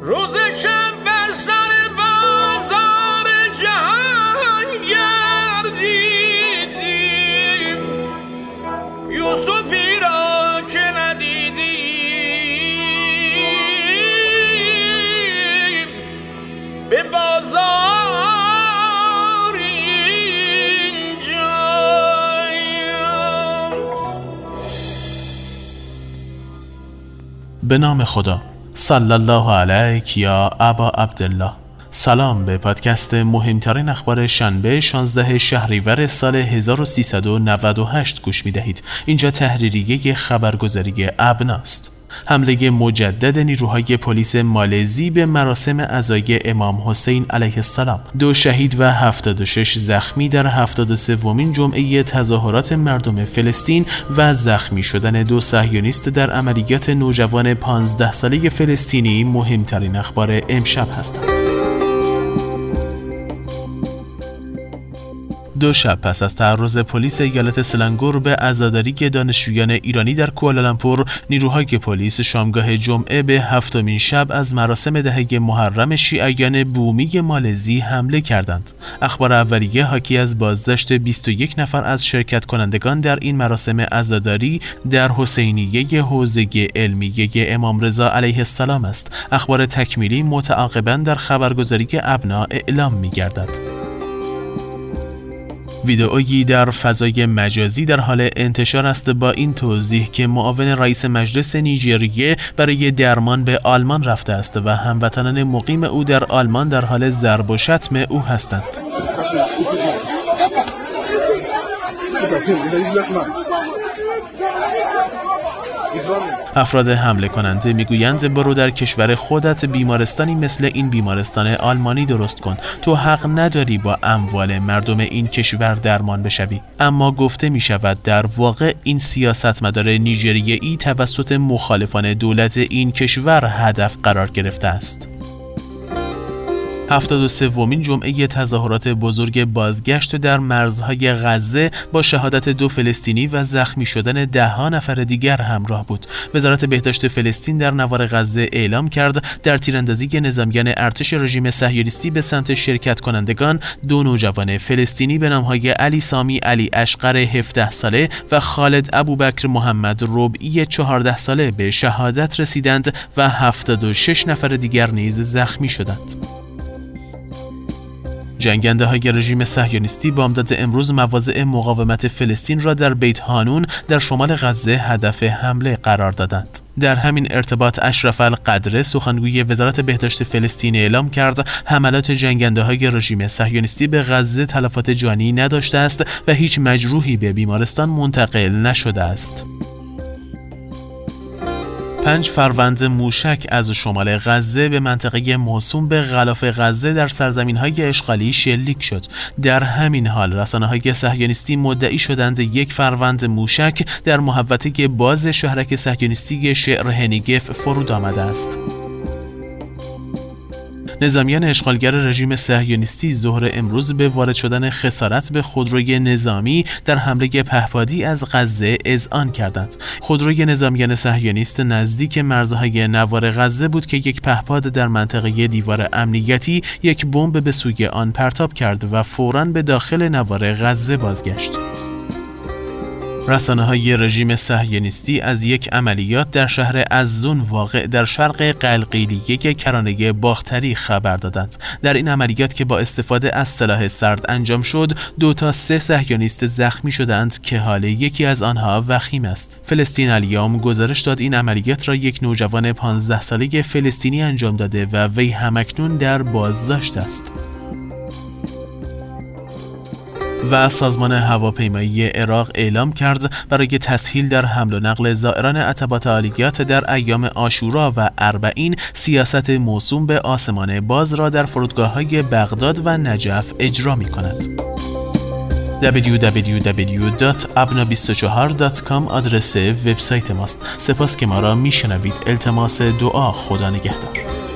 روز شب بر سر بازار جهان گردیدیم، یوسفی را که ندیدیم به بازار اینجا. به نام خدا. صلی الله علیک یا ابا عبدالله. سلام، به پادکست مهمترین اخبار شنبه 16 شهریور سال 1398 گوش می دهید. اینجا تحریریه خبرگزاری ابناست. حمله مجدد نیروهای پلیس مالزی به مراسم عزای امام حسین علیه السلام. 2 شهید و 76 زخمی در 73مین جمعه تظاهرات مردم فلسطین و زخمی شدن 2 صهیونیست در عملیات نوجوان 15 ساله فلسطینی مهمترین اخبار امشب هستند. 2 شب پس از تعرض پلیس ایالت سلنگور به عزاداری دانشجویان ایرانی در کوالالامپور، نیروهای پلیس شامگاه جمعه به 7مین شب از مراسم دهه محرم شیعیان بومی مالزی حمله کردند. اخبار اولیه حاکی از بازداشت 21 نفر از شرکت کنندگان در این مراسم عزاداری در حسینیه حوزه علمیه امام رضا علیه السلام است. اخبار تکمیلی متعاقباً در خبرگزاری ابنا اعلام می‌گردد. ویدئویی در فضای مجازی در حال انتشار است با این توضیح که معاون رئیس مجلس نیجریه برای درمان به آلمان رفته است و هموطنان مقیم او در آلمان در حال ضرب و شتم او هستند. افراد حمله کننده میگویند برو در کشور خودت بیمارستانی مثل این بیمارستان آلمانی درست کن، تو حق نداری با اموال مردم این کشور درمان بشوی. اما گفته می شود در واقع این سیاستمدار نیجریه‌ای توسط مخالفان دولت این کشور هدف قرار گرفته است. 73مین جمعه تظاهرات بزرگ بازگشت در مرزهای غزه با شهادت 2 فلسطینی و زخمی شدن 10 نفر دیگر همراه بود. وزارت بهداشت فلسطین در نوار غزه اعلام کرد در تیراندازی نظامیان ارتش رژیم صهیونیستی به سمت شرکت کنندگان 2 نوجوان فلسطینی به نامهای علی سامی علی اشقر 17 ساله و خالد ابوبکر محمد ربعی 14 ساله به شهادت رسیدند و 76 نفر دیگر نیز زخمی شدند. جنگنده های رژیم صهیونیستی بامداد امروز مواضع مقاومت فلسطین را در بیت حانون در شمال غزه هدف حمله قرار دادند. در همین ارتباط اشرف القدر سخنگوی وزارت بهداشت فلسطین اعلام کرد حملات جنگنده های رژیم صهیونیستی به غزه تلفات جانی نداشته است و هیچ مجروحی به بیمارستان منتقل نشده است. 5 فروند موشک از شمال غزه به منطقه موسوم به غلاف غزه در سرزمین‌های اشغالی شلیک شد. در همین حال رسانه‌های صهیونیستی مدعی شدند 1 فروند موشک در محوطه باز شهرک صهیونیستی شعر هنیگف فرود آمده است. نظامیان اشغالگر رژیم صهیونیستی ظهر امروز به وارد شدن خسارت به خودروی نظامی در حمله پهپادی از غزه اذعان کردند. خودروی نظامیان صهیونیست نزدیک مرزهای نوار غزه بود که یک پهپاد در منطقه دیوار امنیتی یک بمب به سوی آن پرتاب کرد و فوراً به داخل نوار غزه بازگشت. رسانه‌های رژیم صهیونیستی از یک عملیات در شهر عزون واقع در شرق قلقیلیه کرانه باختری خبر دادند. در این عملیات که با استفاده از سلاح سرد انجام شد، 2 تا 3 صهیونیست زخمی شدند که حال یکی از آنها وخیم است. فلسطین الیوم گزارش داد این عملیات را یک نوجوان 15 ساله فلسطینی انجام داده و وی همکنون در بازداشت است. و سازمان هواپیمایی عراق اعلام کرد برای تسهیل در حمل و نقل زائران عتبات عالیات در ایام عاشورا و اربعین سیاست موسوم به آسمان باز را در فرودگاه‌های بغداد و نجف اجرا می‌کند. www.abna24.com آدرس وبسایت ماست. سپاس که ما را میشنوید. التماس دعا. خدا نگهدار.